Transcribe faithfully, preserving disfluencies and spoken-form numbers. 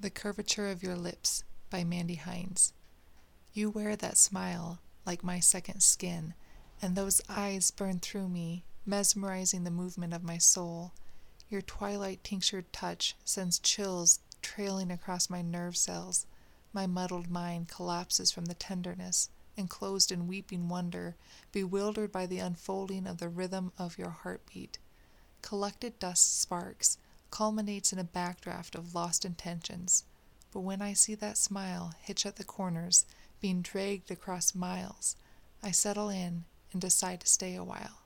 The Curvature of Your Lips by Mandy Hines. You wear that smile like my second skin, and those eyes burn through me, mesmerizing the movement of my soul. Your twilight-tinctured touch sends chills trailing across my nerve cells. My muddled mind collapses from the tenderness, enclosed in weeping wonder, bewildered by the unfolding of the rhythm of your heartbeat. Collected dust sparks, culminates in a backdraft of lost intentions. But when I see that smile hitch at the corners, being dragged across miles, I settle in and decide to stay a while.